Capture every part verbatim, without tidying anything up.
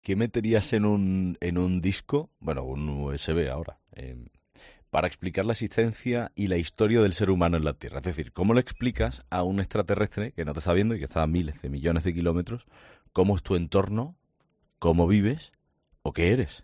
¿qué meterías en un, en un disco, bueno, un U S B ahora, eh, para explicar la existencia y la historia del ser humano en la Tierra? Es decir, ¿cómo le explicas a un extraterrestre que no te está viendo y que está a miles de millones de kilómetros cómo es tu entorno, cómo vives o qué eres?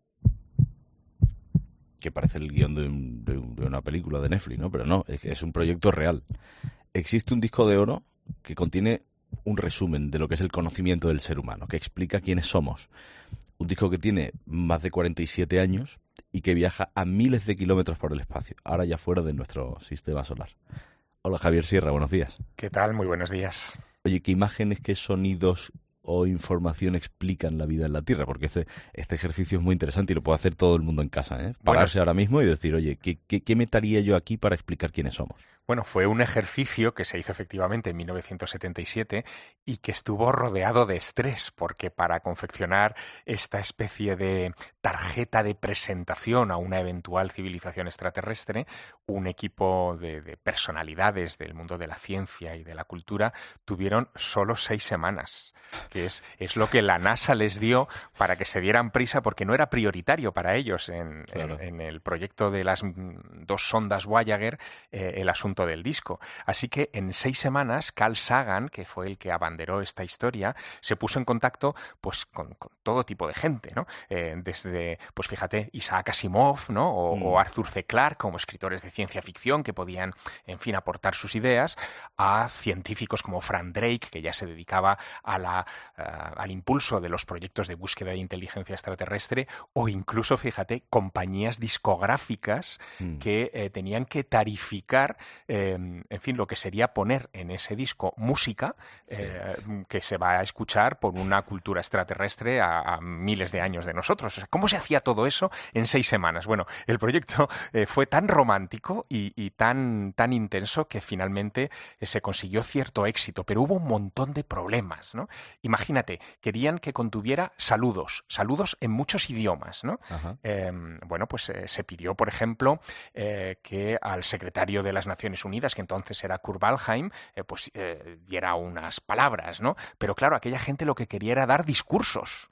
Que parece el guión de, un, de, un, de una película de Netflix, ¿no? Pero no, es, es un proyecto real. Existe un disco de oro que contiene un resumen de lo que es el conocimiento del ser humano, que explica quiénes somos. Un disco que tiene más de cuarenta y siete años y que viaja a miles de kilómetros por el espacio, ahora ya fuera de nuestro sistema solar. Hola, Javier Sierra, buenos días. ¿Qué tal? Muy buenos días. Oye, ¿qué imágenes, qué sonidos o información explican la vida en la Tierra? Porque este, este ejercicio es muy interesante y lo puede hacer todo el mundo en casa, ¿eh? Pararse bueno, ahora mismo y decir, oye, ¿qué, qué, qué metería yo aquí para explicar quiénes somos? Bueno, fue un ejercicio que se hizo efectivamente en mil novecientos setenta y siete y que estuvo rodeado de estrés, porque para confeccionar esta especie de tarjeta de presentación a una eventual civilización extraterrestre, un equipo de, de personalidades del mundo de la ciencia y de la cultura tuvieron solo seis semanas, que es, es lo que la NASA les dio para que se dieran prisa, porque no era prioritario para ellos en, claro. en, en el proyecto de las dos sondas Voyager eh, el asunto del disco. Así que en seis semanas Carl Sagan, que fue el que abanderó esta historia, se puso en contacto pues con, con todo tipo de gente, ¿no? Eh, desde, pues fíjate, Isaac Asimov, ¿no? O, mm. o Arthur C. Clarke, como escritores de ciencia ficción que podían, en fin, aportar sus ideas, a científicos como Frank Drake, que ya se dedicaba a la, uh, al impulso de los proyectos de búsqueda de inteligencia extraterrestre, o incluso, fíjate, compañías discográficas mm. que eh, tenían que tarificar Eh, en fin, lo que sería poner en ese disco música eh, sí. que se va a escuchar por una cultura extraterrestre a, a miles de años de nosotros. O sea, ¿cómo se hacía todo eso en seis semanas? Bueno, el proyecto eh, fue tan romántico y, y tan, tan intenso que finalmente eh, se consiguió cierto éxito, pero hubo un montón de problemas, ¿no? Imagínate, querían que contuviera saludos, saludos en muchos idiomas, ¿no? Eh, bueno, pues eh, se pidió, por ejemplo, eh, que al secretario de las Naciones Unidas, que entonces era Kurt Waldheim, eh, pues eh, diera unas palabras, ¿no? Pero claro, aquella gente lo que quería era dar discursos.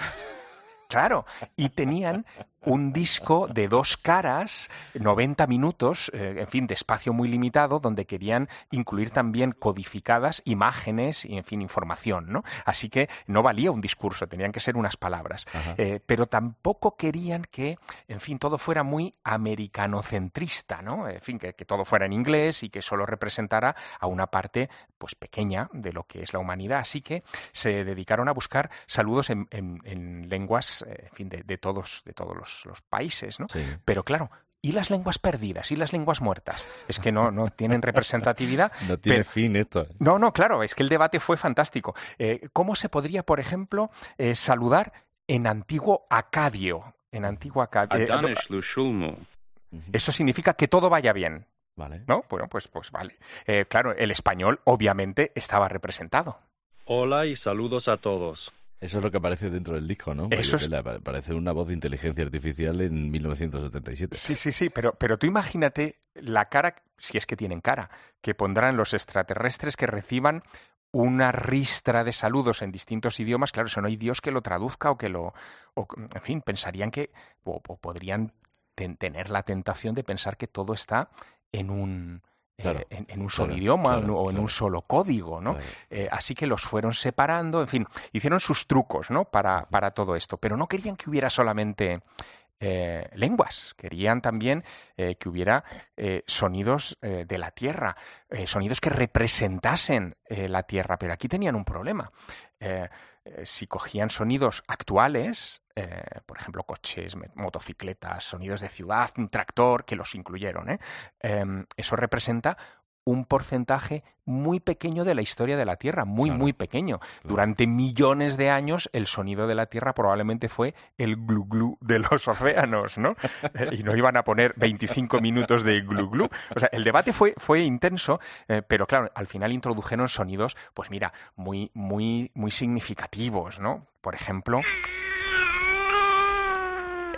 Claro, y tenían un disco de dos caras, noventa minutos, eh, en fin, de espacio muy limitado, donde querían incluir también codificadas imágenes y, en fin, información, ¿no? Así que no valía un discurso, tenían que ser unas palabras. Eh, pero tampoco querían que, en fin, todo fuera muy americanocentrista, ¿no? En fin, que, que todo fuera en inglés y que solo representara a una parte, pues, pequeña de lo que es la humanidad. Así que se dedicaron a buscar saludos en, en, en lenguas, en fin, de, de todos, de todos los los países, ¿no? Sí. Pero claro, ¿y las lenguas perdidas? ¿Y las lenguas muertas? Es que no, no tienen representatividad. No tiene pero... fin esto. No, no, claro, es que el debate fue fantástico. Eh, ¿Cómo se podría, por ejemplo, eh, saludar en antiguo acadio? En antiguo acadio. Eh, eso significa que todo vaya bien. Vale. ¿No? Bueno, pues, pues vale. Eh, claro, el español obviamente estaba representado. Hola y saludos a todos. Eso es lo que aparece dentro del disco, ¿no? Eso es... Parece una voz de inteligencia artificial en mil novecientos setenta y siete. Sí, sí, sí, pero, pero tú imagínate la cara, si es que tienen cara, que pondrán los extraterrestres que reciban una ristra de saludos en distintos idiomas. Claro, eso no hay Dios que lo traduzca o que lo... O, en fin, pensarían que... O, o podrían ten, tener la tentación de pensar que todo está en un... Claro, eh, en, en un solo claro, idioma claro, o en claro. un solo código, ¿no? Claro. Eh, así que los fueron separando, en fin, hicieron sus trucos, ¿no? Para, para todo esto, pero no querían que hubiera solamente eh, lenguas, querían también eh, que hubiera eh, sonidos eh, de la Tierra, eh, sonidos que representasen eh, la Tierra, pero aquí tenían un problema. Eh, eh, si cogían sonidos actuales, eh, por ejemplo, coches, motocicletas, sonidos de ciudad, un tractor, que los incluyeron, ¿eh? Eh, eso representa un porcentaje muy pequeño de la historia de la Tierra, muy, claro, muy pequeño. Claro. Durante millones de años el sonido de la Tierra probablemente fue el glu glu de los océanos, ¿no? eh, y no iban a poner veinticinco minutos de glu glu. O sea, el debate fue, fue intenso, eh, pero claro, al final introdujeron sonidos, pues mira, muy, muy, muy significativos, ¿no? Por ejemplo...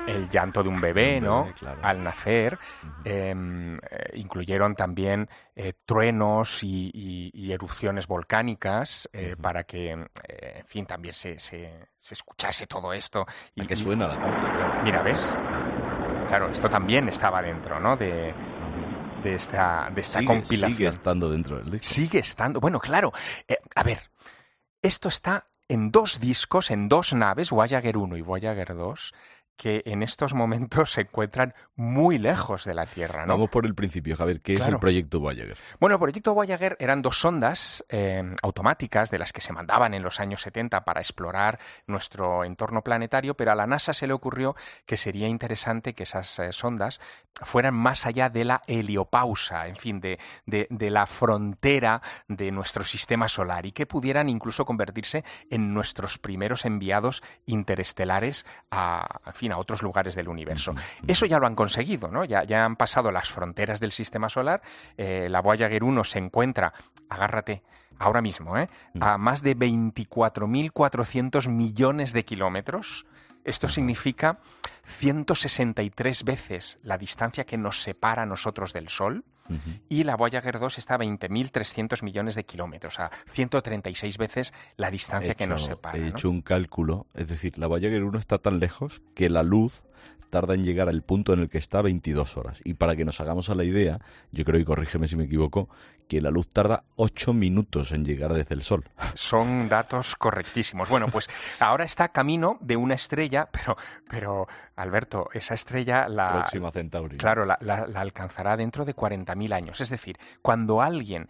el llanto de un bebé, un ¿no? bebé, claro. Al nacer. Ujú. Eh, eh, incluyeron también eh, truenos y, y- y erupciones volcánicas eh, Ujú. para que, eh, en fin, también se, se- se escuchase todo esto. ¿A Y, qué y- suena la Tierra? Claro. mira, ¿ves? Claro, esto también estaba dentro, ¿no? De, Ujú. de esta, de esta Sigue, compilación. sigue estando dentro del disco. Sigue estando. Bueno, claro. Eh, a ver, esto está en dos discos, en dos naves, Voyager uno y Voyager dos, que en estos momentos se encuentran muy lejos de la Tierra, ¿no? Vamos por el principio, Javier. ¿Qué es Claro. el proyecto Voyager? Bueno, el proyecto Voyager eran dos sondas eh, automáticas de las que se mandaban en los años setenta para explorar nuestro entorno planetario, pero a la NASA se le ocurrió que sería interesante que esas eh, sondas fueran más allá de la heliopausa, en fin, de, de, de la frontera de nuestro sistema solar y que pudieran incluso convertirse en nuestros primeros enviados interestelares a, en fin, a otros lugares del universo. Eso ya lo han conseguido, ¿no? Ya, ya han pasado las fronteras del sistema solar. Eh, la Voyager uno se encuentra, agárrate, ahora mismo, ¿eh? a más de veinticuatro mil cuatrocientos millones de kilómetros. Esto significa ciento sesenta y tres veces la distancia que nos separa a nosotros del Sol. Ujú. Y la Voyager dos está a veinte mil trescientos millones de kilómetros, a ciento treinta y seis veces la distancia He que nos hecho- separa. He ¿no? hecho un cálculo, es decir, la Voyager uno está tan lejos que la luz tarda en llegar al punto en el que está veintidós horas. Y para que nos hagamos a la idea, yo creo, y corrígeme si me equivoco, que la luz tarda ocho minutos en llegar desde el Sol. Son datos correctísimos. Bueno, pues ahora está camino de una estrella, pero, pero Alberto, esa estrella la, Próxima Centauri. claro, la, la- la alcanzará dentro de cuarenta mil años. Es decir, cuando alguien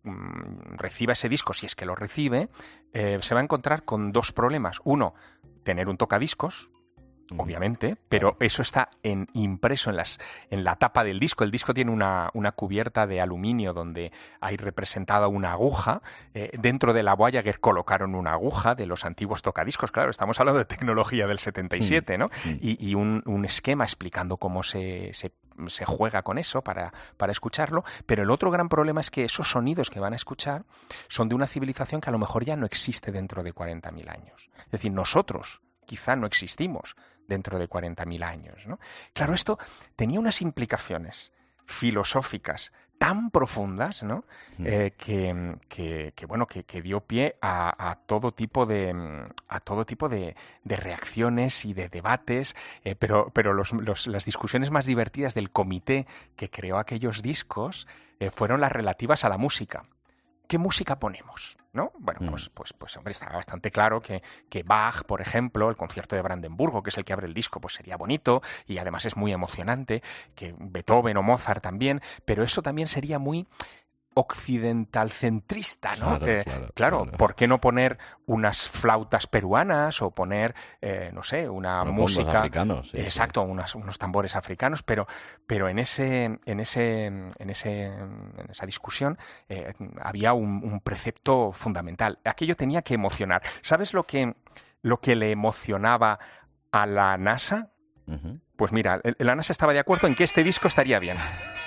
mm, reciba ese disco, si es que lo recibe, eh, se va a encontrar con dos problemas. Uno, tener un tocadiscos, Ujú. obviamente, pero eso está en, impreso en, las, en la tapa del disco. El disco tiene una, una cubierta de aluminio donde hay representada una aguja. Eh, dentro de la Voyager colocaron una aguja de los antiguos tocadiscos. Claro, estamos hablando de tecnología del setenta y siete, ¿no? Mm. Y, y un, un esquema explicando cómo se, se, se juega con eso para, para escucharlo. Pero el otro gran problema es que esos sonidos que van a escuchar son de una civilización que a lo mejor ya no existe dentro de cuarenta mil años. Es decir, nosotros quizá no existimos dentro de cuarenta mil años, ¿no? Claro, esto tenía unas implicaciones filosóficas tan profundas, ¿no? Eh, que, que- que, bueno, que, que dio pie a, a todo tipo de mm, a todo tipo de, de reacciones y de debates, eh, pero, pero los- los- las discusiones más divertidas del comité que creó aquellos discos eh, fueron las relativas a la música. ¿Qué música ponemos? ¿No? Bueno, Mm. pues, pues, pues hombre, está bastante claro que, que Bach, por ejemplo, el concierto de Brandenburgo, que es el que abre el disco, pues sería bonito y además es muy emocionante, que Beethoven o Mozart también, pero eso también sería muy occidental centrista, ¿no? Claro, Eh, claro, claro, claro. ¿por qué no poner unas flautas peruanas o poner, eh, no sé, una Unos fondos música... africanos, sí, sí. Exacto, unas- unos tambores africanos, pero, pero en ese, en ese, en ese, en esa discusión eh, había un, un precepto fundamental. Aquello tenía que emocionar. ¿Sabes lo que, lo que le emocionaba a la NASA? Ujú. Pues mira, el- la NASA estaba de acuerdo en que este disco estaría bien.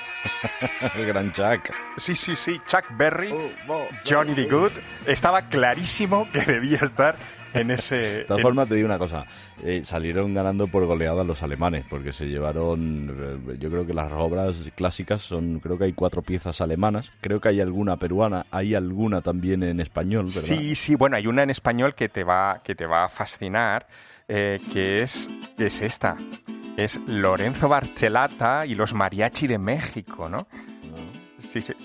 El gran Chuck. Sí, sí, sí, Chuck Berry, Oh, Johnny B. Good, estaba clarísimo que debía estar en ese... De todas en- formas, te digo una cosa. Eh, salieron ganando por goleada los alemanes, porque se llevaron... eh, yo creo que las obras clásicas son... Creo que hay cuatro piezas alemanas. Creo que hay alguna peruana. Hay alguna también en español, ¿verdad? Sí, sí, bueno, hay una en español que te va, que te va a fascinar, eh, que es, es esta. Es Lorenzo Barcelata y los Mariachi de México, ¿no? Sí, sí.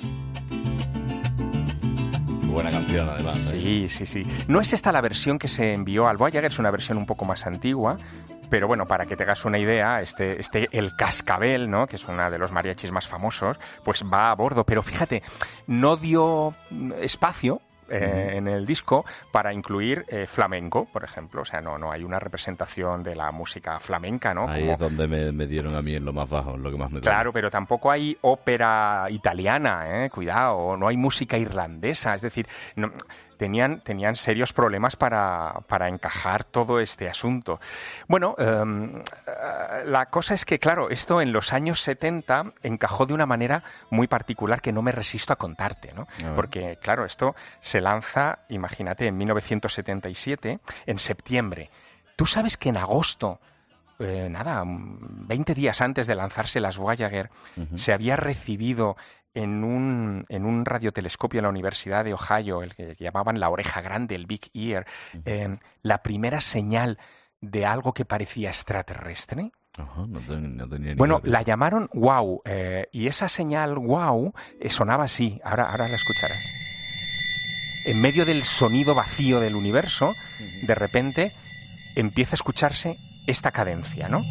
Buena canción, además. ¿eh? Sí, sí, sí. No es esta la versión que se envió al Voyager, es una versión un poco más antigua, pero bueno, para que te hagas una idea, este, este El Cascabel, ¿no? Que es uno de los mariachis más famosos, pues va a bordo, pero fíjate, no dio mm, espacio eh, Ujú. en el disco para incluir eh, flamenco, por ejemplo. O sea, no, no hay una representación de la música flamenca, ¿no? Ahí Como- es donde me, me dieron a mí en lo más bajo, en lo que más me duele. Claro, pero tampoco hay ópera italiana, ¿eh? Cuidado, o no hay música irlandesa, es decir, no- tenían, tenían serios problemas para, para encajar todo este asunto. Bueno, em, eh, la cosa es que, claro, esto en los años setenta encajó de una manera muy particular que no me resisto a contarte, ¿no? A ver. Porque, claro, esto se lanza, imagínate, en mil novecientos setenta y siete, en septiembre. ¿Tú sabes que en agosto eh, nada, veinte días antes de lanzarse las Voyager, uh-huh. se había recibido en un, en un radiotelescopio en la Universidad de Ohio, el que llamaban la oreja grande, el Big Ear, uh-huh. eh, la primera señal de algo que parecía extraterrestre. Uh-huh, no ten, no tenía ni bueno, idea. la llamaron WOW, eh, y esa señal WOW eh, sonaba así, ahora, ahora la escucharás. En medio del sonido vacío del universo, uh-huh. de repente empieza a escucharse esta cadencia, ¿no?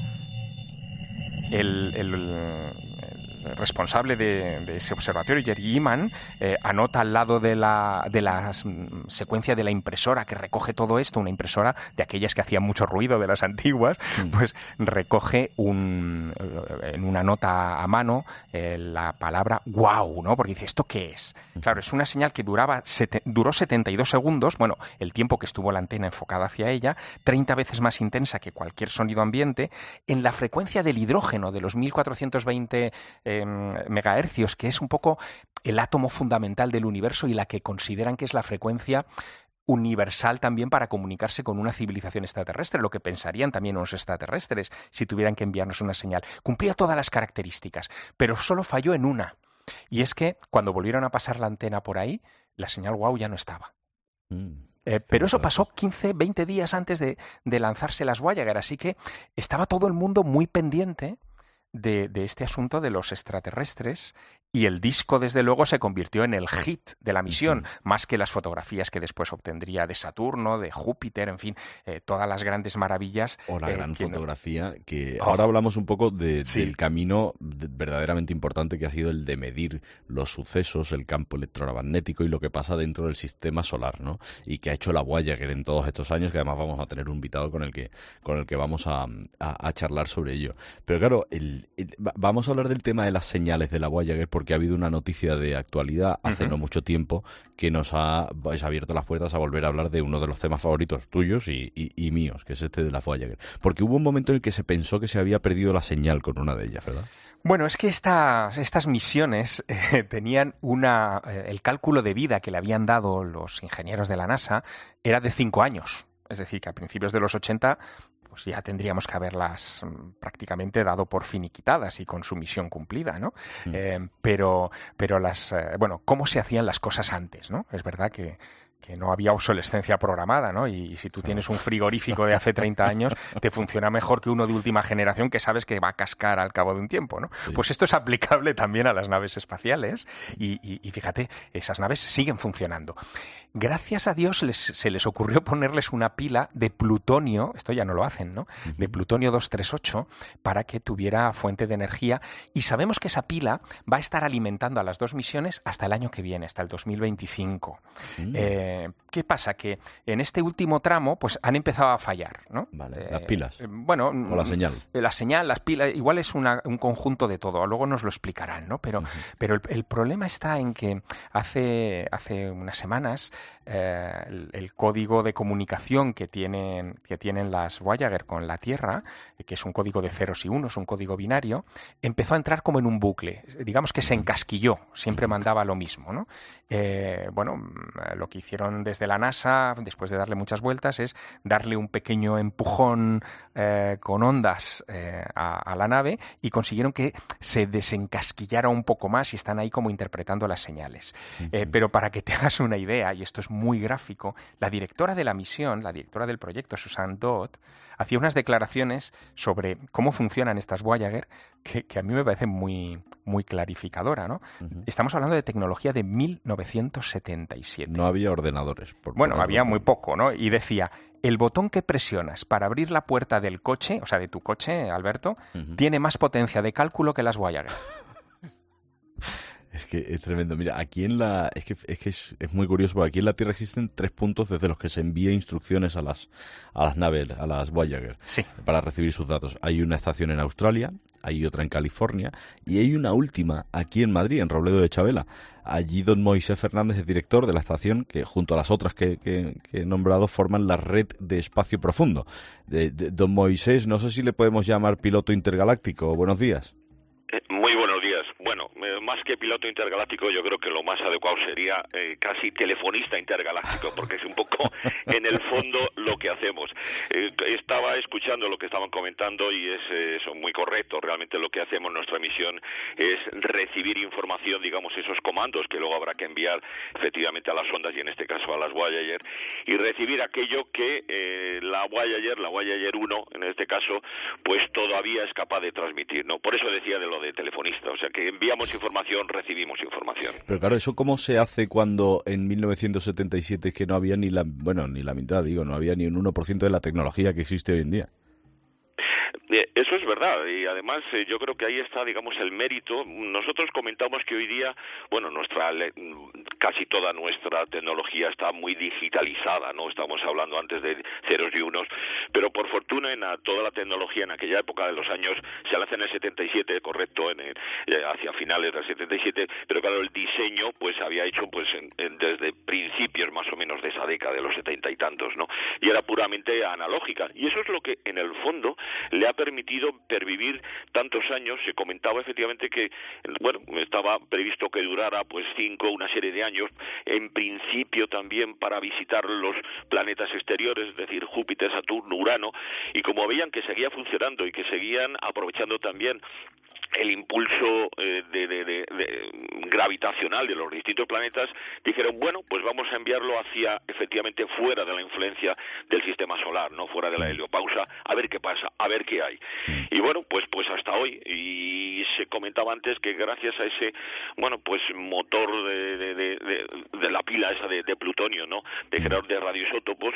El... el, el responsable de, de ese observatorio, Jerry Eman, eh, anota al lado de la, de la secuencia de la impresora que recoge todo esto, una impresora de aquellas que hacían mucho ruido, de las antiguas, mm. pues recoge un, en una nota a mano eh, la palabra wow, ¿no? Porque dice, ¿esto qué es? Claro, es una señal que duraba sete, duró setenta y dos segundos, bueno, el tiempo que estuvo la antena enfocada hacia ella, treinta veces más intensa que cualquier sonido ambiente, en la frecuencia del hidrógeno, de los mil cuatrocientos veinte eh, megahercios, que es un poco el átomo fundamental del universo y la que consideran que es la frecuencia universal también para comunicarse con una civilización extraterrestre, lo que pensarían también los extraterrestres si tuvieran que enviarnos una señal. Cumplía todas las características, pero solo falló en una, y es que cuando volvieron a pasar la antena por ahí, la señal WOW ya no estaba. Mm. Eh, pero eso pasó quince, veinte días antes de, de lanzarse las Voyager, así que estaba todo el mundo muy pendiente De, de este asunto de los extraterrestres, y el disco desde luego se convirtió en el hit de la misión, uh-huh. más que las fotografías que después obtendría de Saturno, de Júpiter, en fin, eh, todas las grandes maravillas. O la eh, gran que fotografía no... que oh. ahora hablamos un poco de, sí. del camino de, verdaderamente importante que ha sido el de medir los sucesos, el campo electromagnético y lo que pasa dentro del sistema solar, ¿no? Y que ha hecho la Voyager en todos estos años, que además vamos a tener un invitado con el que con el que vamos a, a, a charlar sobre ello. Pero claro, el, el, vamos a hablar del tema de las señales de la Voyager, porque ha habido una noticia de actualidad hace uh-huh. no mucho tiempo que nos ha pues, abierto las puertas a volver a hablar de uno de los temas favoritos tuyos y, y, y míos, que es este de la Voyager. Porque hubo un momento en el que se pensó que se había perdido la señal con una de ellas, ¿verdad? Bueno, es que estas, estas misiones eh, tenían una... Eh, el cálculo de vida que le habían dado los ingenieros de la NASA era de cinco años. Es decir, que a principios de los ochenta... pues ya tendríamos que haberlas prácticamente dado por finiquitadas y con su misión cumplida, ¿no? Mm. Eh, pero, pero las, eh, bueno, ¿cómo se hacían las cosas antes, ¿no? Es verdad que, que no había obsolescencia programada, ¿no? Y, y si tú tienes un frigorífico de hace treinta años, te funciona mejor que uno de última generación que sabes que va a cascar al cabo de un tiempo, ¿no? Sí. Pues esto es aplicable también a las naves espaciales y, y, y fíjate, esas naves siguen funcionando. Gracias a Dios les, se les ocurrió ponerles una pila de plutonio, esto ya no lo hacen, ¿no? De plutonio doscientos treinta y ocho para que tuviera fuente de energía, y sabemos que esa pila va a estar alimentando a las dos misiones hasta el año que viene, hasta el dos mil veinticinco. Mm. Eh, ¿Qué pasa? Que en este último tramo pues han empezado a fallar, ¿no? Vale, las pilas. Eh, bueno, o la señal. La señal, las pilas, igual es una, un conjunto de todo, luego nos lo explicarán, ¿no? Pero, uh-huh. pero el, el problema está en que hace, hace unas semanas Eh, el, el código de comunicación que tienen, que tienen las Voyager con la Tierra, que es un código de ceros y unos, un código binario, empezó a entrar como en un bucle. Digamos que se encasquilló, siempre mandaba lo mismo, ¿no? Eh, bueno, lo que hicieron desde la NASA, después de darle muchas vueltas, es darle un pequeño empujón eh, con ondas eh, a, a la nave, y consiguieron que se desencasquillara un poco más, y están ahí como interpretando las señales. Uh-huh. Eh, pero para que te hagas una idea, y esto es muy gráfico, la directora de la misión, la directora del proyecto, Susan Dodd, hacía unas declaraciones sobre cómo funcionan estas Voyager que, que a mí me parece muy, muy clarificadora, ¿no? Uh-huh. Estamos hablando de tecnología de mil novecientos setenta y siete. No había ordenadores. Por bueno, había muy poco, ¿no? Y decía, el botón que presionas para abrir la puerta del coche, o sea, de tu coche, Alberto, uh-huh. tiene más potencia de cálculo que las Voyager. Es que es tremendo. Mira, aquí en la... Es que, es, que es, es muy curioso, porque aquí en la Tierra existen tres puntos desde los que se envía instrucciones a las, a las naves, a las Voyager, sí. para recibir sus datos. Hay una estación en Australia, hay otra en California, y hay una última aquí en Madrid, en Robledo de Chabela. Allí don Moisés Fernández es director de la estación, que junto a las otras que, que, que he nombrado forman la red de espacio profundo. De, de, don Moisés, no sé si le podemos llamar piloto intergaláctico. Buenos días. Eh, muy buenos días. Bueno, bueno, eh, más que piloto intergaláctico, yo creo que lo más adecuado sería eh, casi telefonista intergaláctico, porque es un poco, en el fondo, lo que hacemos. Eh, estaba escuchando lo que estaban comentando y es eh, eso, muy correcto. Realmente lo que hacemos, nuestra misión, es recibir información, digamos, esos comandos que luego habrá que enviar efectivamente a las sondas y en este caso a las Voyager, y recibir aquello que eh, la Voyager, la Voyager uno, en este caso, pues todavía es capaz de transmitir, ¿no? Por eso decía de lo de telefonista, o sea que enviamos información, recibimos información. Pero claro, ¿eso cómo se hace cuando en mil novecientos setenta y siete es que no había ni la, bueno, ni la mitad, digo, no había ni un uno por ciento de la tecnología que existe hoy en día? Eh, eso es verdad, y además eh, yo creo que ahí está, digamos, el mérito. Nosotros comentamos que hoy día, bueno, nuestra casi toda nuestra tecnología está muy digitalizada, ¿no? Estamos hablando antes de ceros y unos, pero por fortuna en a, toda la tecnología en aquella época de los años, se lanza en el setenta y siete, correcto, en el, eh, hacia finales del setenta y siete, pero claro, el diseño pues había hecho pues en, en, desde principios más o menos de esa década, de los setenta y tantos, ¿no? Y era puramente analógica, y eso es lo que en el fondo le ha permitido pervivir tantos años. Se comentaba efectivamente que, bueno, estaba previsto que durara pues cinco, una serie de años, en principio también para visitar los planetas exteriores, es decir, Júpiter, Saturno, Urano, y como veían que seguía funcionando y que seguían aprovechando también el impulso eh, de, de, de, de gravitacional de los distintos planetas, dijeron, bueno, pues vamos a enviarlo hacia, efectivamente, fuera de la influencia del sistema solar, no fuera de la heliopausa, a ver qué pasa, a ver qué hay. Y bueno, pues pues hasta hoy, y se comentaba antes que gracias a ese, bueno, pues motor de, de, de, de, de la pila esa de, de plutonio, ¿no?, de generador de radioisótopos,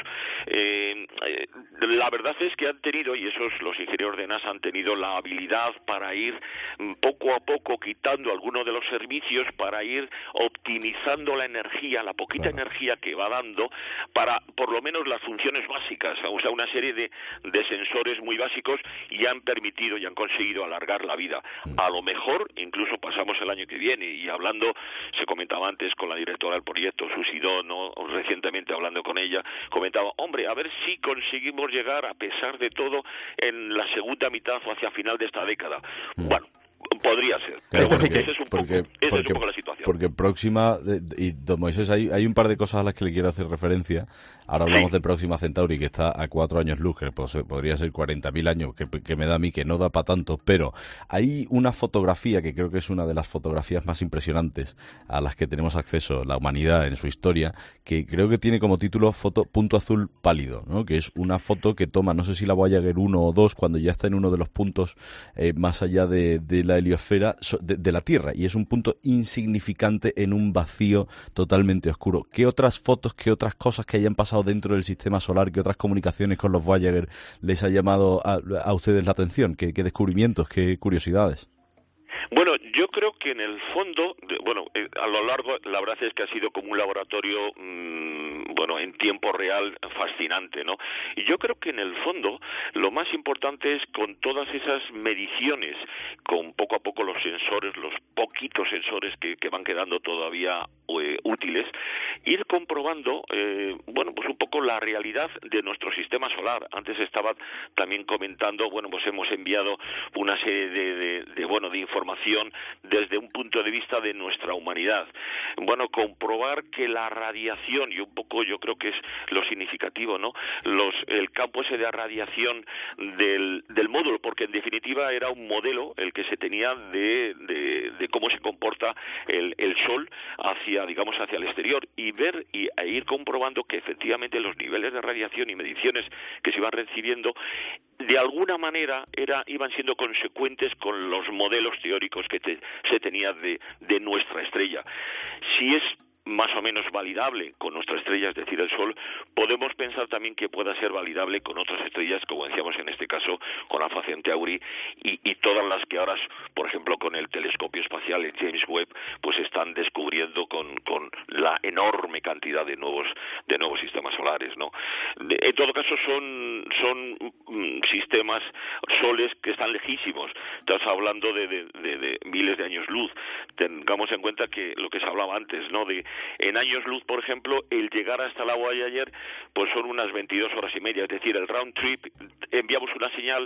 eh, eh, la verdad es que han tenido, y esos los ingenieros de NASA han tenido la habilidad para ir poco a poco quitando algunos de los servicios, para ir optimizando la energía, la poquita claro. energía que va dando, para por lo menos las funciones básicas, o sea, una serie de, de sensores muy básicos, y han permitido y han conseguido alargar la vida. A lo mejor incluso pasamos el año que viene, y hablando, se comentaba antes con la directora del proyecto, Susi Dono, recientemente hablando con ella, comentaba, hombre, a ver si conseguimos llegar, a pesar de todo, en la segunda mitad o hacia final de esta década. Mm. Bueno, podría ser. Pero porque, esa es un poco, porque, esa porque, es un poco la situación. Porque próxima, y don Moisés, hay, hay un par de cosas a las que le quiero hacer referencia. Ahora hablamos sí. de Próxima Centauri, que está a cuatro años luz, que pues, podría ser cuarenta mil años, que, que me da a mí, que no da para tanto, pero hay una fotografía que creo que es una de las fotografías más impresionantes a las que tenemos acceso la humanidad en su historia, que creo que tiene como título foto punto azul pálido, ¿no?, que es una foto que toma, no sé si la Voyager uno o dos, cuando ya está en uno de los puntos eh, más allá de, de la heliosfera de, de la Tierra, y es un punto insignificante en un vacío totalmente oscuro. ¿Qué otras fotos, qué otras cosas que hayan pasado dentro del sistema solar, qué otras comunicaciones con los Voyager les ha llamado a, a ustedes la atención? ¿Qué, qué descubrimientos, qué curiosidades? Bueno, yo creo que en el fondo, bueno, eh, a lo largo, la verdad es que ha sido como un laboratorio, mmm, bueno, en tiempo real fascinante, ¿no? Y yo creo que en el fondo lo más importante es, con todas esas mediciones, con poco a poco los sensores, los poquitos sensores que, que van quedando todavía eh, útiles, ir comprobando, eh, bueno, pues un poco la realidad de nuestro sistema solar. Antes estaba también comentando, bueno, pues hemos enviado una serie de, de, de bueno, de información desde un punto de vista de nuestra humanidad. Bueno, comprobar que la radiación, y un poco yo creo que es lo significativo, ¿no?, los el campo ese de radiación del, del módulo, porque en definitiva era un modelo el que se tenía de, de, de cómo se comporta el, el Sol hacia, digamos, hacia el exterior, y ver y e ir comprobando que efectivamente los niveles de radiación y mediciones que se iban recibiendo de alguna manera era iban siendo consecuentes con los modelos teóricos que te, se tenía de, de nuestra estrella. Si es más o menos validable con nuestra estrella, es decir, el Sol, podemos pensar también que pueda ser validable con otras estrellas, como decíamos en este caso con Alpha Centauri, y, y todas las que ahora, por ejemplo, con el telescopio espacial, el James Webb, pues están descubriendo con, con la enorme cantidad de nuevos de nuevos sistemas solares, ¿no? De, en todo caso, son son mm, sistemas, soles que están lejísimos. Estás hablando de, de, de, de miles de años luz. Tengamos en cuenta que lo que se hablaba antes, ¿no?, de en años luz, por ejemplo, el llegar hasta la Voyager, pues son unas veintidós horas y media, es decir, el round trip, enviamos una señal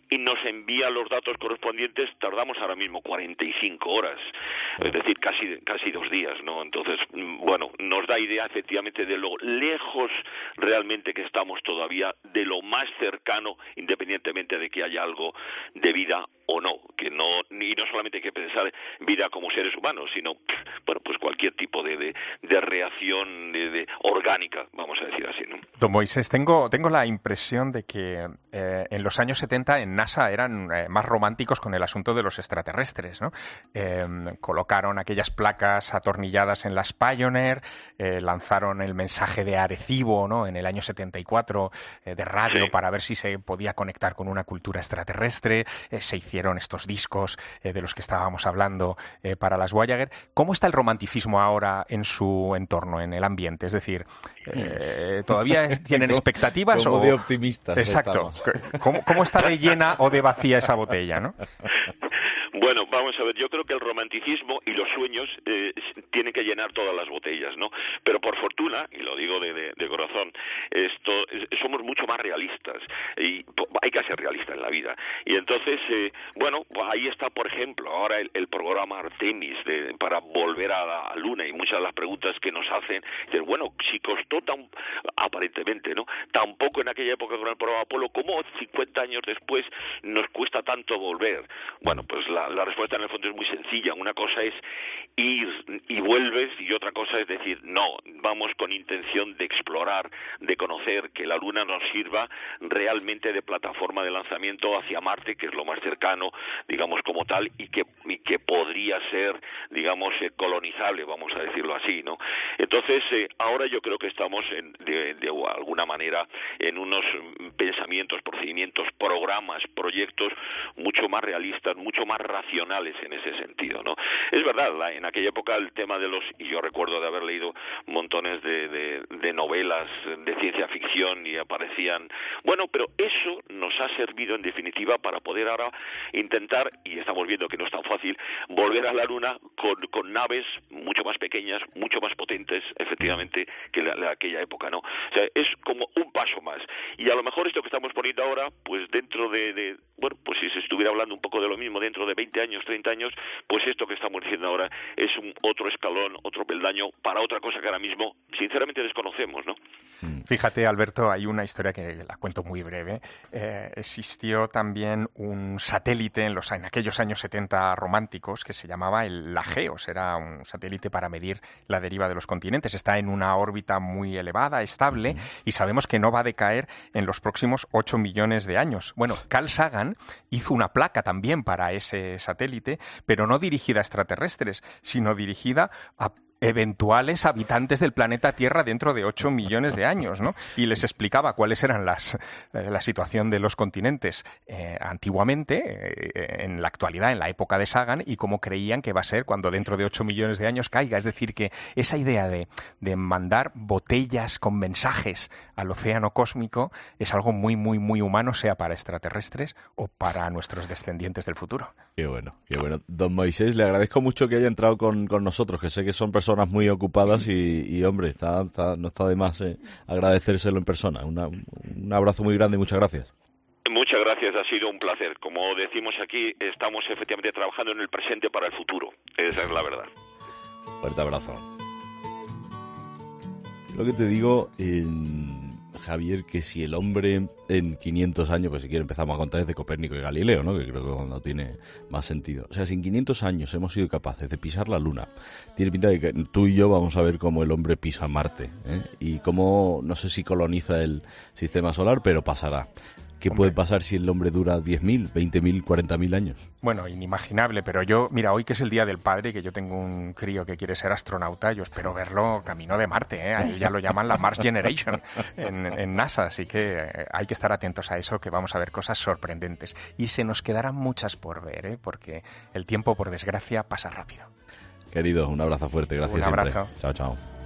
y nos envía los datos correspondientes, tardamos ahora mismo cuarenta y cinco horas, es decir, casi casi dos días, ¿no? Entonces, bueno, nos da idea efectivamente de lo lejos realmente que estamos todavía de lo más cercano, independientemente de que haya algo de vida o no, que no, y no solamente hay que pensar vida como seres humanos, sino, bueno, pues cualquier tipo de, de, de reacción de, de orgánica, vamos a decir así, ¿no? Don Moisés, tengo, tengo la impresión de que eh, en los años setenta en NASA eran eh, más románticos con el asunto de los extraterrestres, ¿no? Eh, colocaron aquellas placas atornilladas en las Pioneer, eh, lanzaron el mensaje de Arecibo, ¿no?, en el año setenta y cuatro eh, de radio, sí, para ver si se podía conectar con una cultura extraterrestre, eh, se hicieron estos discos eh, de los que estábamos hablando eh, para las Voyager. ¿Cómo está el romanticismo ahora en su entorno, en el ambiente? Es decir, eh, ¿todavía tienen expectativas? Como o de optimistas. Exacto. ¿Cómo, ¿Cómo está de llena o de vacía esa botella, no? Bueno, vamos a ver, yo creo que el romanticismo y los sueños eh, tienen que llenar todas las botellas, ¿no? Pero por fortuna, y lo digo de, de, de corazón, esto somos mucho más realistas y hay que ser realista en la vida. Y entonces, eh, bueno, pues ahí está, por ejemplo, ahora el, el programa Artemis de, para volver a la Luna, y muchas de las preguntas que nos hacen, dicen, bueno, si costó tan, aparentemente, ¿no?, tampoco en aquella época con el programa Apolo, ¿cómo cincuenta años después nos cuesta tanto volver? Bueno, pues la La respuesta en el fondo es muy sencilla. Una cosa es ir y vuelves y otra cosa es decir, no, vamos con intención de explorar, de conocer, que la Luna nos sirva realmente de plataforma de lanzamiento hacia Marte, que es lo más cercano, digamos, como tal, y que, y que podría ser, digamos, eh, colonizable, vamos a decirlo así, ¿no? Entonces, eh, ahora yo creo que estamos en, de, de alguna manera en unos pensamientos, procedimientos, programas, proyectos mucho más realistas, mucho más racionales en ese sentido, ¿no? Es verdad, la, en aquella época el tema de los, y yo recuerdo de haber leído montones de, de, de novelas de ciencia ficción y aparecían, bueno, pero eso nos ha servido en definitiva para poder ahora intentar, y estamos viendo que no es tan fácil, volver a la Luna con, con naves mucho más pequeñas, mucho más potentes, efectivamente, que la, la, aquella época, ¿no? O sea, es como un paso más. Y a lo mejor esto que estamos poniendo ahora, pues dentro de, de bueno, pues si se estuviera hablando un poco de lo mismo dentro de veinte años, treinta años, pues esto que estamos diciendo ahora es un otro escalón, otro peldaño para otra cosa que ahora mismo sinceramente desconocemos, ¿no? Fíjate, Alberto, hay una historia que la cuento muy breve. Eh, existió también un satélite en, los, en aquellos años setenta románticos que se llamaba el Lageos. Era un satélite para medir la deriva de los continentes. Está en una órbita muy elevada, estable, y sabemos que no va a decaer en los próximos ocho millones de años. Bueno, Carl Sagan hizo una placa también para ese satélite, pero no dirigida a extraterrestres, sino dirigida a eventuales habitantes del planeta Tierra dentro de ocho millones de años, ¿no? Y les explicaba cuáles eran las eh, la situación de los continentes eh, antiguamente, eh, en la actualidad, en la época de Sagan, y cómo creían que va a ser cuando dentro de ocho millones de años caiga. Es decir, que esa idea de, de mandar botellas con mensajes al océano cósmico es algo muy, muy, muy humano, sea para extraterrestres o para nuestros descendientes del futuro. Qué bueno, qué bueno. Don Moisés, le agradezco mucho que haya entrado con, con nosotros, que sé que son personas muy ocupadas y, y hombre, está, está, no está de más eh, agradecérselo en persona. Una, un abrazo muy grande y muchas gracias. Muchas gracias, ha sido un placer. Como decimos aquí, estamos efectivamente trabajando en el presente para el futuro. Esa es la verdad. Fuerte abrazo. Lo que te digo, eh, Javier, que si el hombre en quinientos años, pues si quiere empezamos a contar desde Copérnico y Galileo, ¿no?, que creo que no tiene más sentido. O sea, si en quinientos años hemos sido capaces de pisar la Luna, tiene pinta de que tú y yo vamos a ver cómo el hombre pisa Marte, ¿eh? Y cómo, no sé si coloniza el sistema solar, pero pasará. ¿Qué puede pasar si el hombre dura diez mil, veinte mil, cuarenta mil años? Bueno, inimaginable, pero yo, mira, hoy que es el Día del Padre, que yo tengo un crío que quiere ser astronauta, yo espero verlo camino de Marte, ¿eh? Ahí ya lo llaman la Mars Generation en, en NASA, así que hay que estar atentos a eso, que vamos a ver cosas sorprendentes. Y se nos quedarán muchas por ver, ¿eh? Porque el tiempo, por desgracia, pasa rápido. Querido, un abrazo fuerte, gracias siempre. Un abrazo. Siempre. Chao, chao.